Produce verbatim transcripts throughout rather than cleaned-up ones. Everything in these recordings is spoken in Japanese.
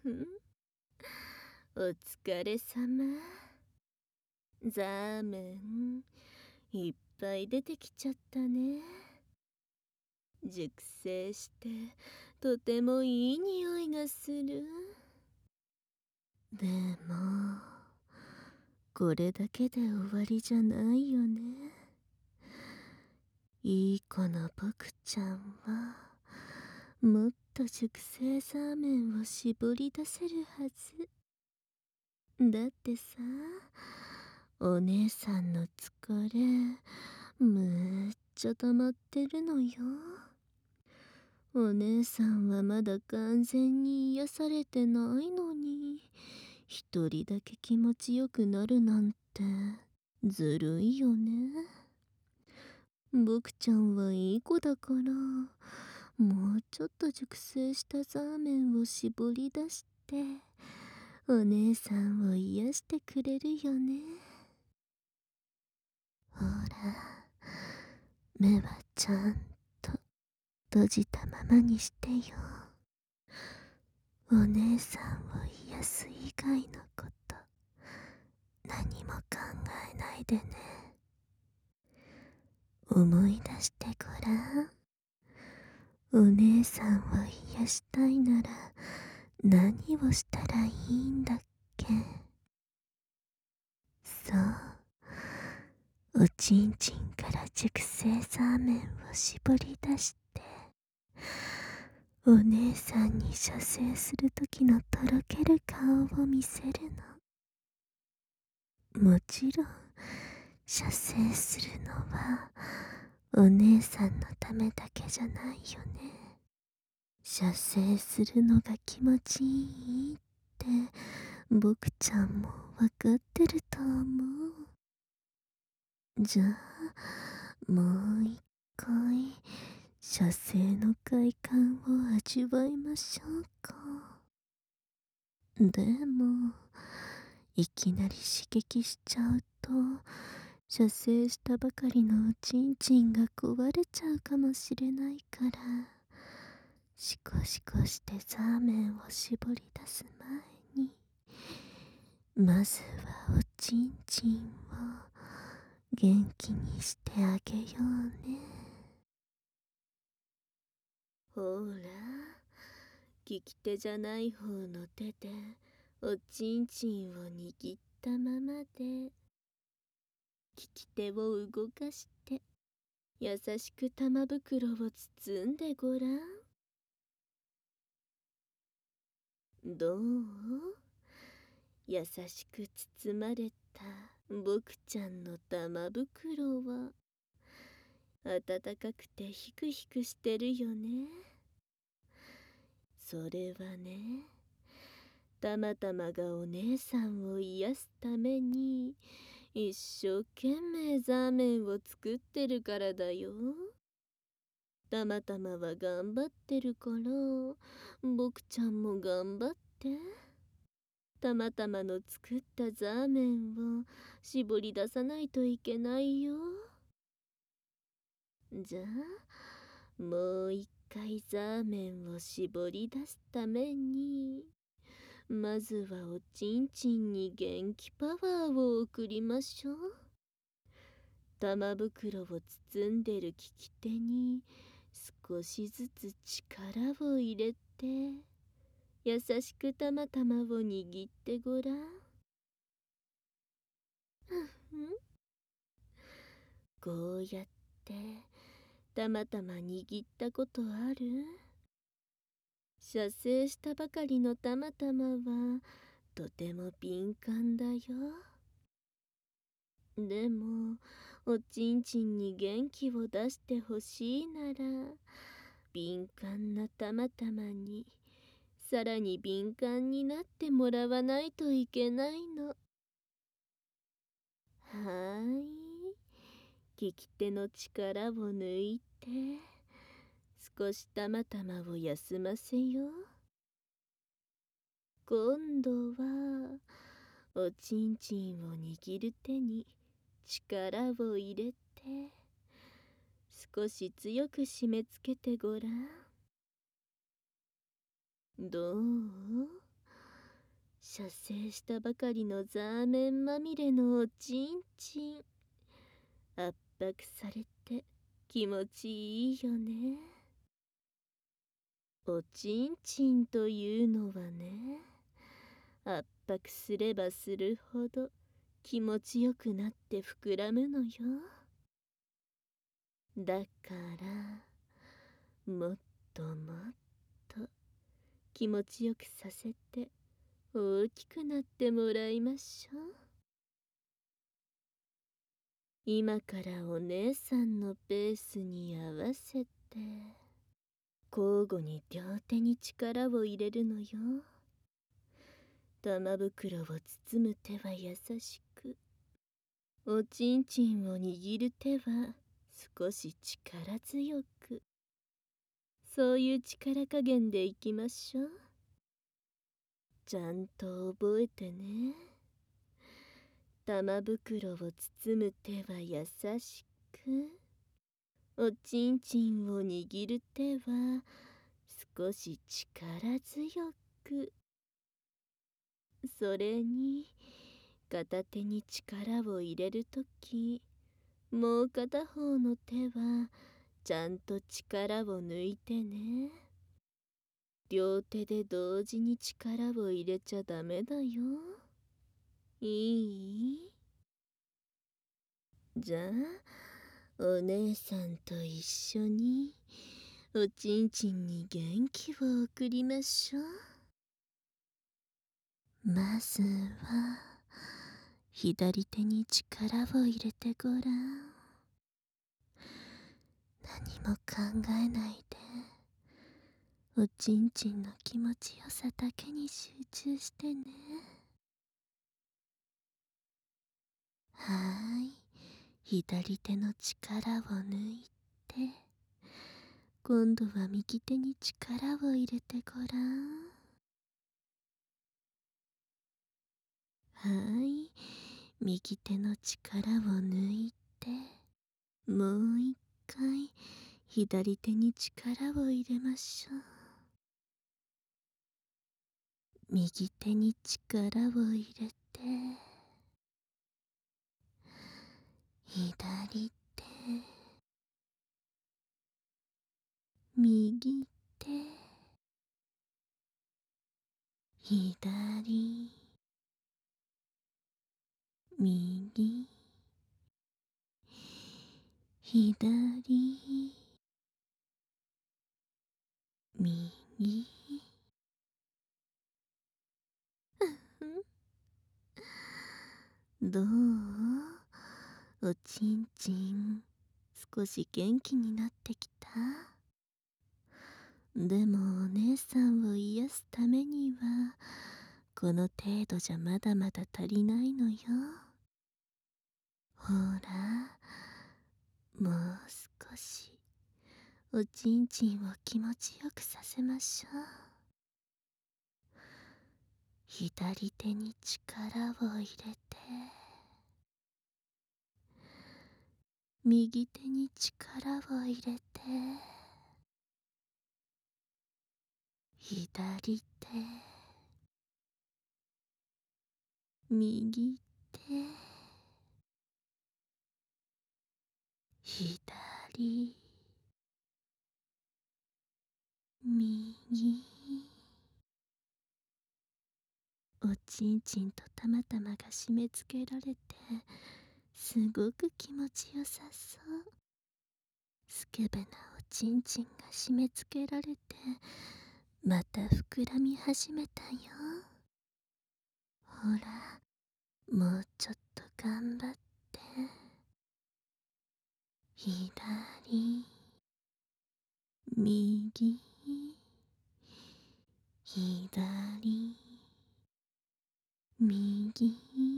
お疲れ様。ザーメンいっぱい出てきちゃったね。熟成してとてもいい匂いがする。でもこれだけで終わりじゃないよね。いい子の僕ちゃんはもっと熟成ザーメンを絞り出せるはず。だってさ、お姉さんの疲れむっちゃ溜まってるのよ。お姉さんはまだ完全に癒されてないのに、一人だけ気持ちよくなるなんてずるいよね。僕ちゃんはいい子だから、もうちょっと熟成したザーメンを絞り出してお姉さんを癒してくれるよね。ほら、目はちゃんと閉じたままにしてよ。お姉さんを癒す以外のこと何も考えないでね。思い出してごらん。お姉さんを癒したいなら何をしたらいいんだっけ。そう、おちんちんから熟成ザーメンを絞り出してお姉さんに射精するときのとろける顔を見せるの。もちろん射精するのはお姉さんのためだけじゃないよね。射精するのが気持ちいいって僕ちゃんもわかってると思う。じゃあもう一回射精の快感を味わいましょうか。でもいきなり刺激しちゃうと射精したばかりのおちんちんが壊れちゃうかもしれないから、シコシコしてザーメンを絞り出す前にまずはおちんちんを元気にしてあげようね。ほら、利き手じゃない方の手でおちんちんを握ったままで利き手を動かして優しく玉袋を包んでごらん。どう？優しく包まれた僕ちゃんの玉袋は暖かくてヒクヒクしてるよね。それはね、たまたまがお姉さんを癒すために一生懸命ザーメンを作ってるからだよ。たまたまは頑張ってるから僕ちゃんも頑張って。たまたまの作ったザーメンを絞り出さないといけないよ。じゃあもう一回ザーメンを絞り出すためにまずはおちんちんに元気パワーを送りましょう。玉袋を包んでる利き手に少しずつ力を入れて優しくたまたまを握ってごらん。こうやってたまたま握ったことある？射精したばかりのたまたまはとても敏感だよ。でもおちんちんに元気を出してほしいなら敏感なたまたまにさらに敏感になってもらわないといけないの。はーい、利き手の力を抜いて少したまたまを休ませよう。今度はおちんちんを握る手に力を入れて少し強く締め付けてごらん。どう？ 射精したばかりのザーメンまみれのおちんちん。圧迫されて気持ちいいよね。おちんちんというのはね、圧迫すればするほど気持ちよくなって膨らむのよ。だからもっともっと気持ちよくさせて大きくなってもらいましょう。今からお姉さんのペースに合わせて交互に両手に力を入れるのよ。玉袋を包む手は優しく、おちんちんを握る手は少し力強く。そういう力加減でいきましょう。ちゃんと覚えてね。玉袋を包む手は優しく、おちんちんを握る手は少し力強く。それに片手に力を入れるとき、もう片方の手はちゃんと力を抜いてね。両手で同時に力を入れちゃダメだよ。いい？じゃあお姉さんと一緒におちんちんに元気を送りましょう。まずは左手に力を入れてごらん。何も考えないでおちんちんの気持ちよさだけに集中してね。はーい、左手の力を抜いて、今度は右手に力を入れてごらん。はーい、右手の力を抜いて、もう一回左手に力を入れましょう。右手に力を入れて、左手、右手、左、右、左、右。どう？おちんちん少し元気になってきた？でもお姉さんを癒すためにはこの程度じゃまだまだ足りないのよ。ほら、もう少しおちんちんを気持ちよくさせましょう。左手に力を入れて、右手に力を入れて、左手、右手、左、右。おちんちんとたまたまが締め付けられてすごく気持ちよさそう。スケベなおちんちんが締め付けられてまた膨らみ始めたよ。ほら、もうちょっと頑張って。左、右、左、右、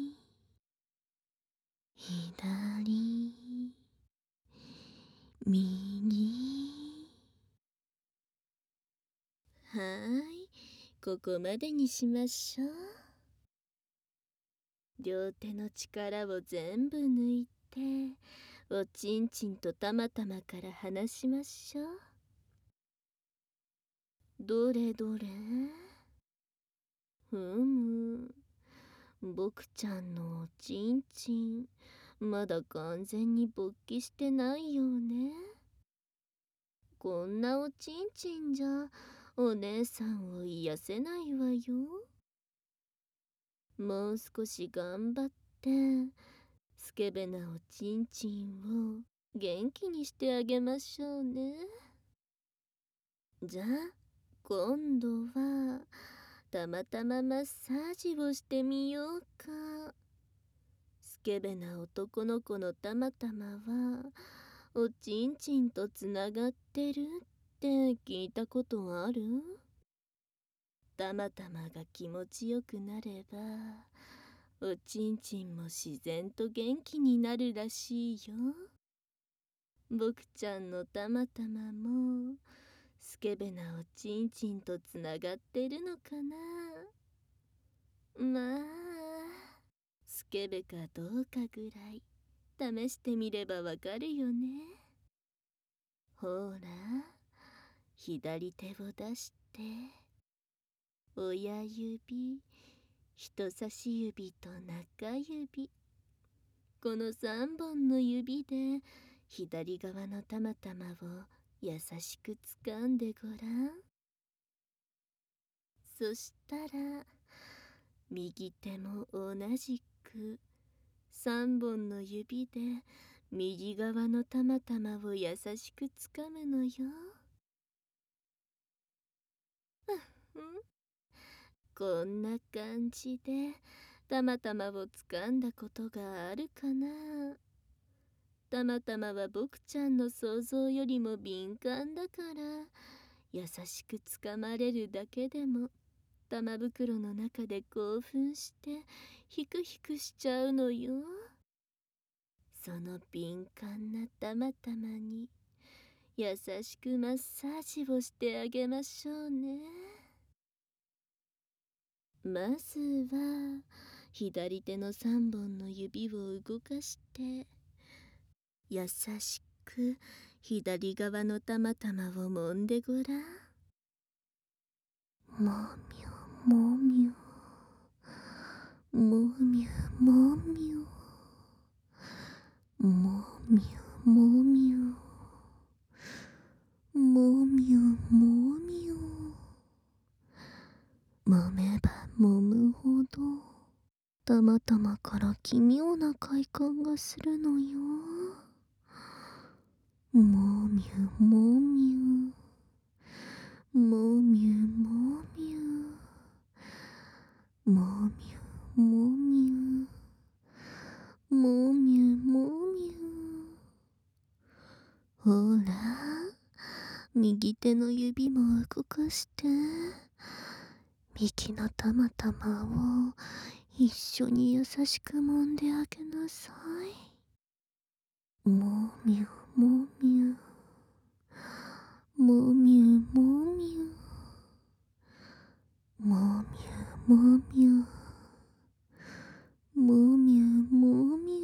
左、右。はーい、ここまでにしましょう。両手の力を全部抜いておちんちんとたまたまから離しましょう。どれどれ？ ふむ。僕ちゃんのおちんちん、まだ完全に勃起してないよね。こんなおちんちんじゃ、お姉さんを癒せないわよ。もう少し頑張って、スケベなおちんちんを元気にしてあげましょうね。じゃあ、今度は、たまたまマッサージをしてみようか。スケベな男の子のたまたまは、おちんちんとつながってるって聞いたことある？たまたまが気持ちよくなれば、おちんちんも自然と元気になるらしいよ。僕ちゃんのたまたまも、スケベなおちんちんとつながってるのかな。まあ、スケベかどうかぐらい試してみればわかるよね。ほら、左手を出して、親指、人差し指と中指、このさんぼんの指で左側のたまたまを優しく掴んでごらん。そしたら右手も同じくさんぼんの指で右側のたまたまを優しく掴むのよ。こんな感じでたまたまを掴んだことがあるかな。たまたまは僕ちゃんの想像よりも敏感だから、優しく掴まれるだけでも玉袋の中で興奮してヒクヒクしちゃうのよ。その敏感なたまたまに優しくマッサージをしてあげましょうね。まずは左手のさんぼんの指を動かして優しく左側のたまたまを揉んでごらん。もみゅもみゅもみゅもみゅもみゅもみゅもみゅもみゅ。揉めば揉むほどたまたまから奇妙な快感がするのよ。もみゅもみゅもみゅもみゅもみゅもみゅもみゅもみゅ。ほら、右手の指も動かして右のたまたまを一緒に優しく揉んであげなさい。もみゅもみゅもみゅもみゅもみゅもみゅもみゅもみ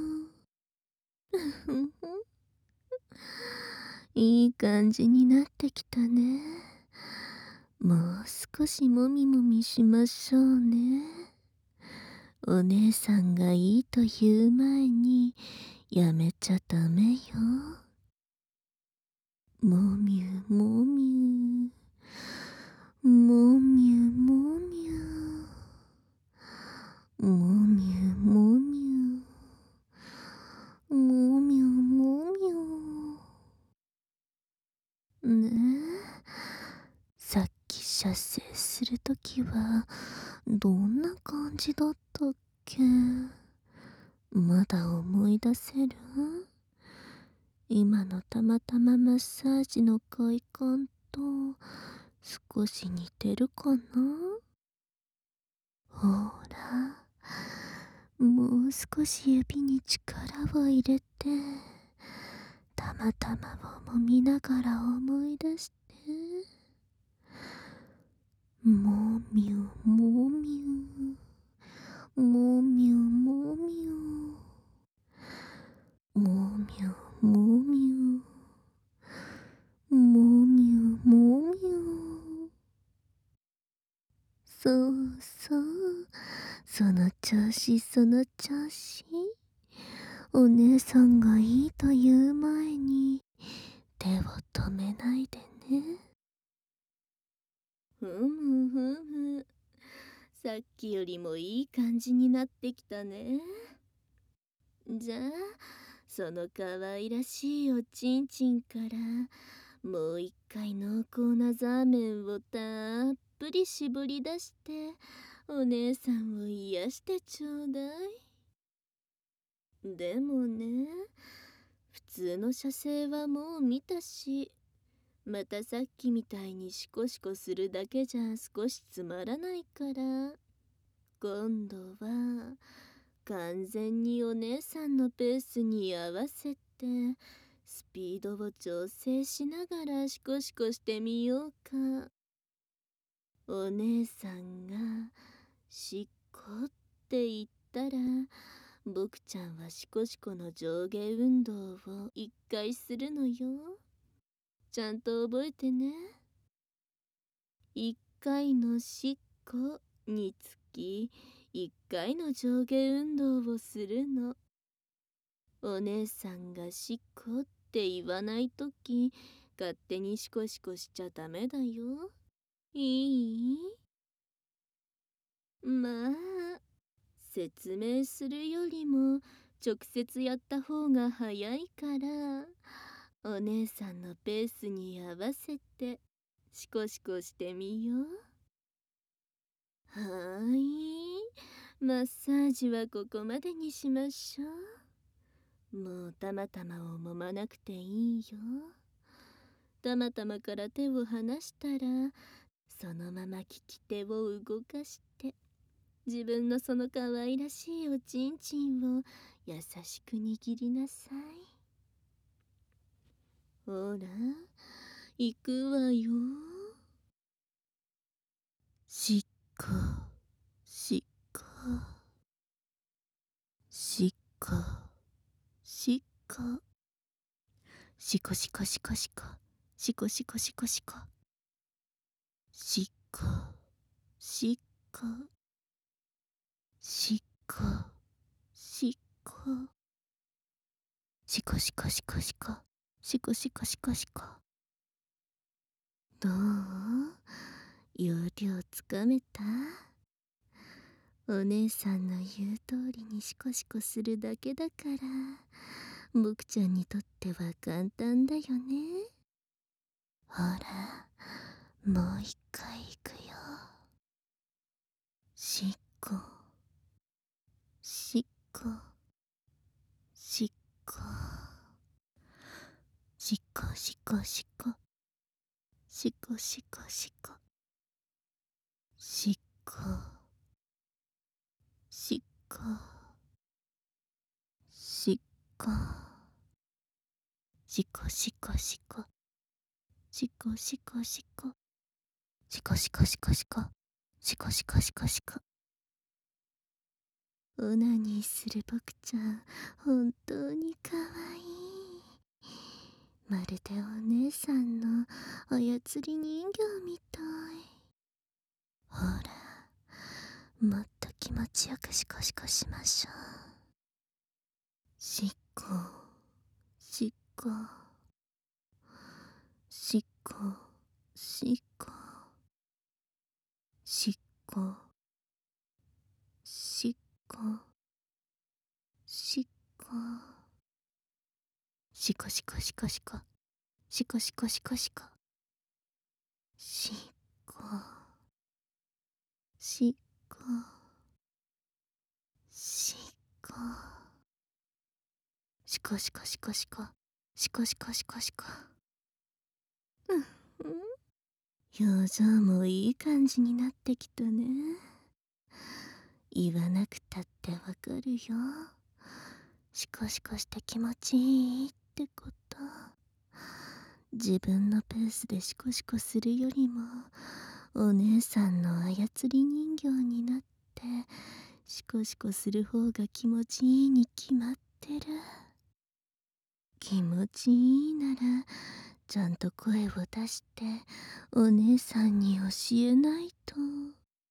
ゅ。いい感じになってきたね。もう少しもみもみしましょうね。お姉さんがいいと言う前にやめちゃダメよ。もみゅもみゅもみゅもみゅもみゅもみゅもみゅもみゅ。ねえ、さっき射精するときはどんな感じだったっけ？まだ思い出せる？今のたまたまマッサージの快感と少し似てるかな？ほら、もう少し指に力を入れてたまたまを揉みながら思い出して、もみゅもみゅもみゅもみゅもみゅもみゅもみゅもみゅ。 そうそう。その調子その調子。お姉さんがいいと言う前に手を止めないでね。ふむふむ。さっきよりもいい感じになってきたね。じゃあその可愛らしいおちんちんからもう一回濃厚なザーメンをたっぷり絞り出してお姉さんを癒してちょうだい。でもね、普通の射精はもう見たし、またさっきみたいにシコシコするだけじゃ少しつまらないから、今度は完全にお姉さんのペースに合わせてスピードを調整しながらシコシコしてみようか。お姉さんがしっこって言ったら、僕ちゃんはシコシコの上下運動を一回するのよ。ちゃんと覚えてね。一回のしっこにつき一回の上下運動をするの。お姉さんがしっこって言わないとき、勝手にシコシコしちゃダメだよ。いい？まあ、説明するよりも直接やった方が早いから、お姉さんのペースに合わせてシコシコしてみよう。はーい、マッサージはここまでにしましょう。もうたまたまを揉まなくていいよ。たまたまから手を離したら、そのまま利き手を動かして自分のその可愛らしいおちんちんを優しく握りなさい。ほら、行くわよ。しっこしっこしっこしっこしこしこしこしこしこしこしこしこしっこしっこしっこしっこしこしこしこしこしこしこしこしこ。どう？要領つかめた？お姉さんの言う通りにシコシコするだけだから、僕ちゃんにとっては簡単だよね。ほら、もう一回行くよ。しっこしっこしっこしっこしっこしっこしっこしっこしっこしっこしっこしっこしこしこしこしこしこしこしこしこしこしこしこしこしこしこ。オナニーする僕ちゃん本当にかわいい。まるでお姉さんの操り人形みたい。ほら、もっと気持ちよくシコシコしましょう。しっこしっこしっこしっこしっこしっこしっこしこしこしこしこしこしこしこしこしっこしっこしっこしこしこしこしこしこしこしこしこ。うん表情もいい感じになってきたね。言わなくたってわかるよ。シコシコして気持ちいいってこと。自分のペースでシコシコするよりもお姉さんの操り人形になってシコシコする方が気持ちいいに決まってる。気持ちいいならちゃんと声を出してお姉さんに教えないと。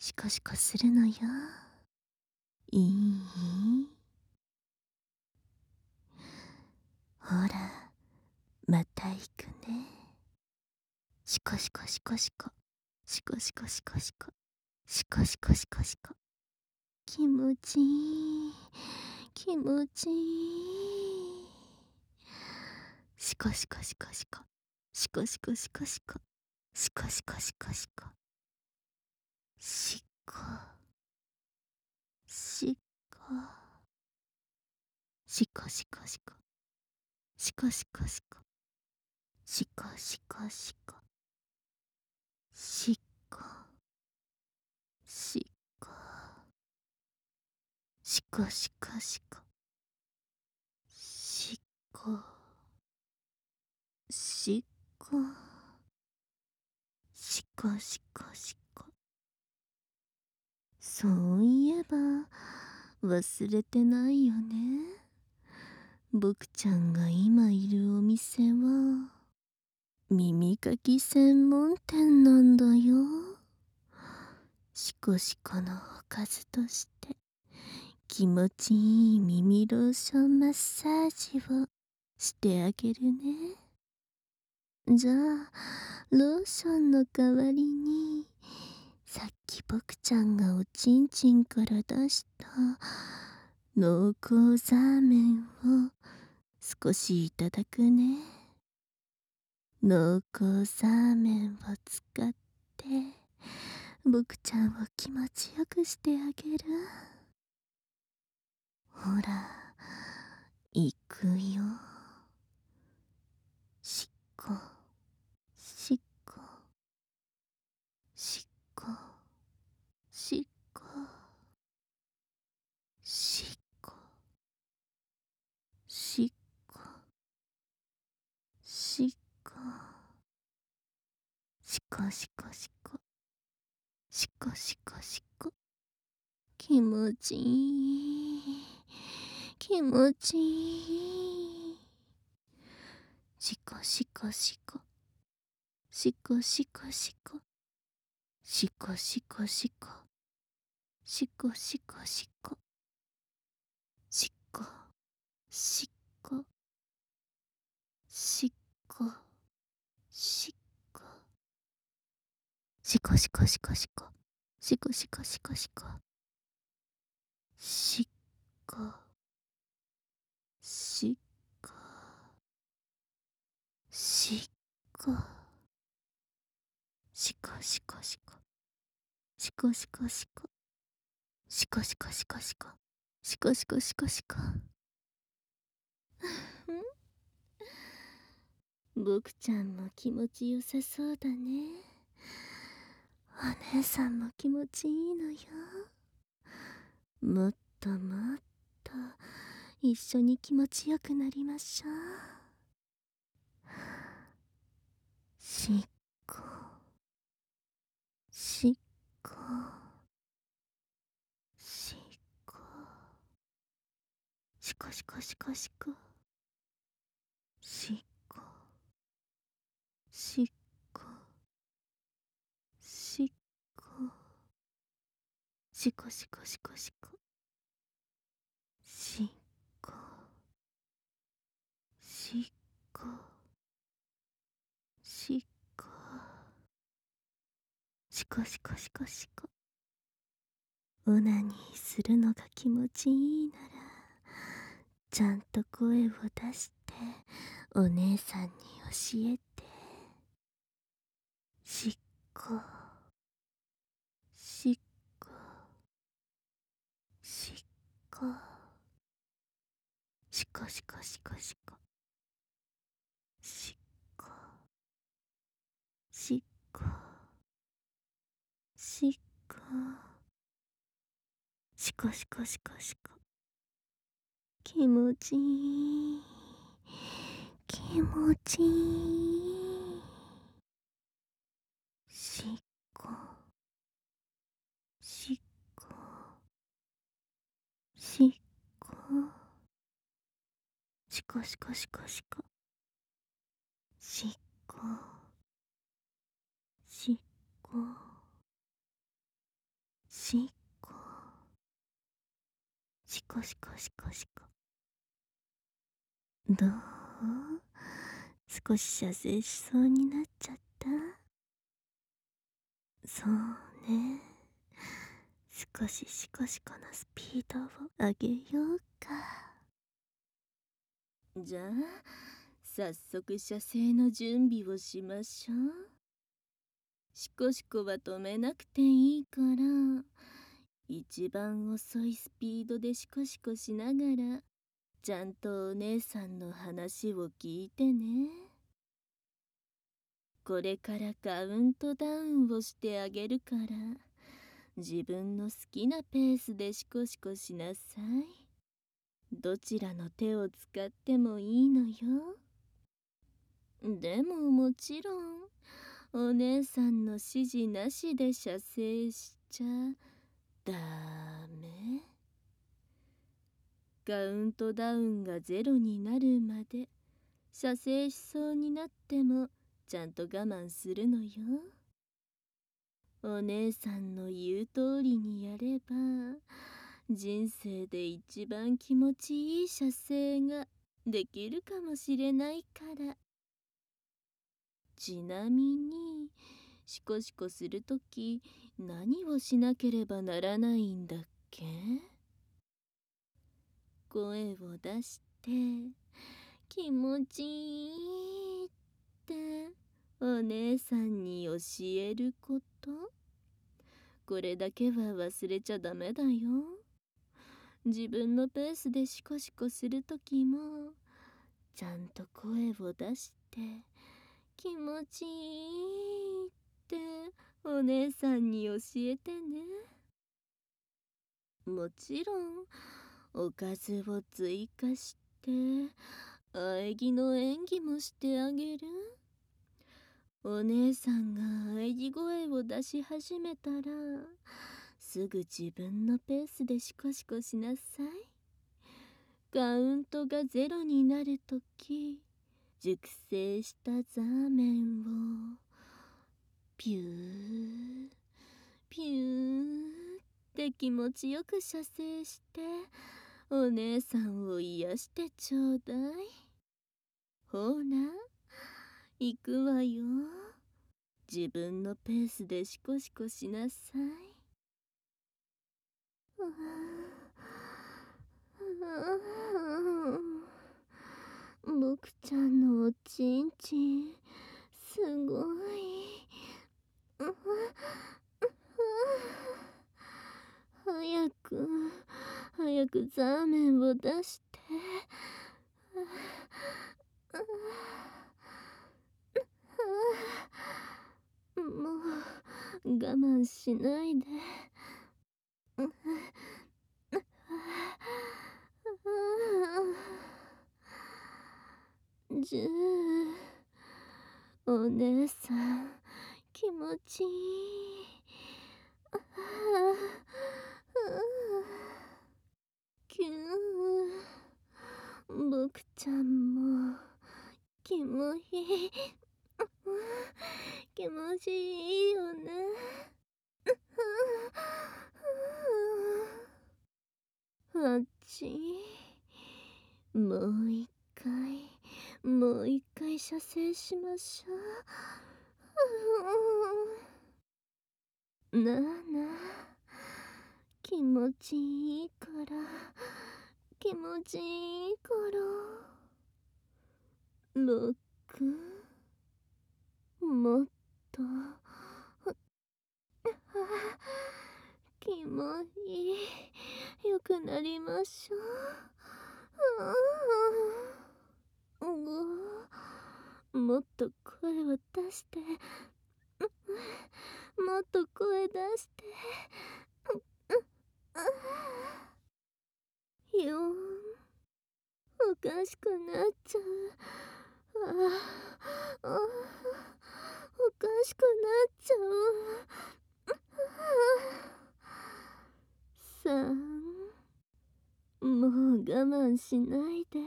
シコシコするのよ。いい？ほら、また行くね。シコシコシコシコ。シコシコシコシコ。シコシコシコシコ。気持ちいい。気持ちいい。シコシコシコシコ。シコシコシコシコ。シコシコシコシコ。シコ。シコ。シコシコシコ。シコシコシコ。シコシコシコ。シコ。シコ。シコシコシコ。シコ。シコ。シコシコシコ。そういえば忘れてないよね。僕ちゃんが今いるお店は耳かき専門店なんだよ。シコシコのおかずとして気持ちいい耳ローションマッサージをしてあげるね。じゃあローションの代わりにさっき僕ちゃんがおちんちんから出した濃厚ザーメンを少しいただくね。濃厚ザーメンを使って僕ちゃんを気持ちよくしてあげる。ほら、いくよ。しっこ、しっこ、しっこ、しっこ、しっこ、しっこ、しっこ、しこしこしこ、しこしこしこ。気持ちいい。気持ちいい。しこしこしこ。しこしこしこ。しこしこしこ。しこしこしこ。しこ。しこ。しこ。しこ。しこしこしこしこ。しこしこしこしこ。しこ。しこ。しこ。しこしこしこ。しこしこしこ。しこしこしこしこ。しこしこしこしこ。僕ちゃんも気持ちよさそうだね。お姉さんも気持ちいいのよ。もっともっと一緒に気持ちよくなりましょう。しっこ。しっこ。しっこ。しこしこしこしこ。しっこ。しっこ。しっこ。しこしこしこしこ。しっこ。しっこ。しっこ。しこしこしこしこ。オナニーするのが気持ちいいならちゃんと声を出してお姉さんに教えて。しっこ。しっこ。しっこ。しこしこしこしこ。しっこ。しっこ。しっこ。しこしこしこしこ。気持ちいい。気持ちいい。しっこ。しっこ。しっこ。しこしこしこしこ。しっこ。しっこ。 しっこしこしこしこしこ。どう？少し射精しそうになっちゃった？そうね。少しシコシコのスピードを上げようか。じゃあ早速射精の準備をしましょう。シコシコは止めなくていいから、一番遅いスピードでシコシコしながらちゃんとお姉さんの話を聞いてね。これからカウントダウンをしてあげるから、自分の好きなペースでシコシコしなさい。どちらの手を使ってもいいのよ。でももちろんお姉さんの指示なしで射精しちゃダメ。カウントダウンがゼロになるまで射精しそうになってもちゃんと我慢するのよ。お姉さんの言う通りにやれば人生で一番気持ちいい射精ができるかもしれないから。ちなみにシコシコするとき何をしなければならないんだっけ？声を出して気持ちいいってお姉さんに教えること。これだけは忘れちゃダメだよ。自分のペースでシコシコするときもちゃんと声を出して気持ちいいってお姉さんに教えてね。もちろんおかずを追加して喘ぎの演技もしてあげる。お姉さんが喘ぎ声を出し始めたらすぐ自分のペースでシコシコしなさい。カウントがゼロになるとき熟成したザーメンをピューピューって気持ちよく射精してお姉さんを癒してちょうだい。ほら行くわよ。自分のペースでシコシコしなさい。僕ちゃんのおちんちんすごい。早く早くザーメンを出して。もう我慢しないで。じゅうお姉さん気持ちいい。きゅう僕ちゃんも気持ちいい。気持ちいいよね。あっちもう一回もう一回射精しましょう。なあなあ気持ちいいから気持ちいいからろくもっと気もいいよくなりましょう。もっと声を出してもっと声出してよーんおかしくなっちゃう。ああおかしくなっちゃう。さんもう我慢しないで。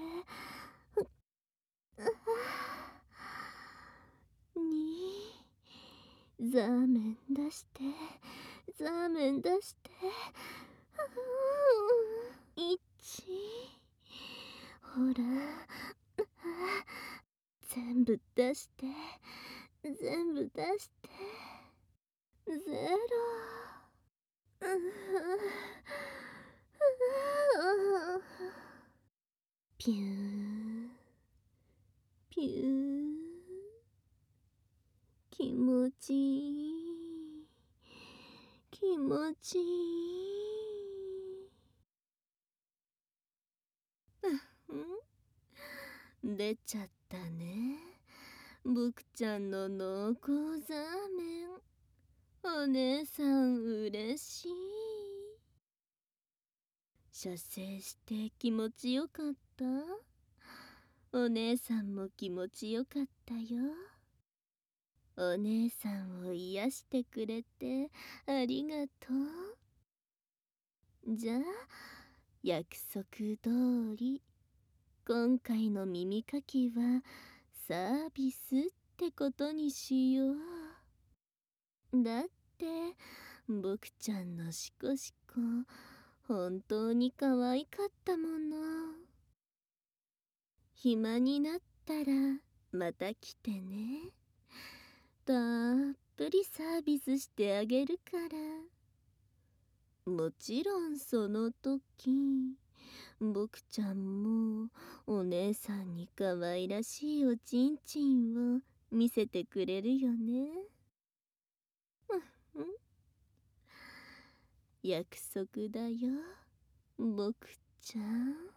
にザーメン出してザザーメン出して。いち。ほら。全部出して。全部出して。ゼロ。ピューピュー。気持ちいい。気持ちいい。出ちゃったね。僕ちゃんの濃厚ザーメン。お姉さん嬉しい。射精して気持ちよかった？お姉さんも気持ちよかったよ。お姉さんを癒してくれてありがとう。じゃあ約束通り今回の耳かきはサービスってことにしよう。だって僕ちゃんのシコシコ本当に可愛かったもの。暇になったらまた来てね。たっぷりサービスしてあげるから。もちろんその時僕ちゃんもお姉さんに可愛らしいおちんちんを見せてくれるよね。約束だよ僕ちゃん。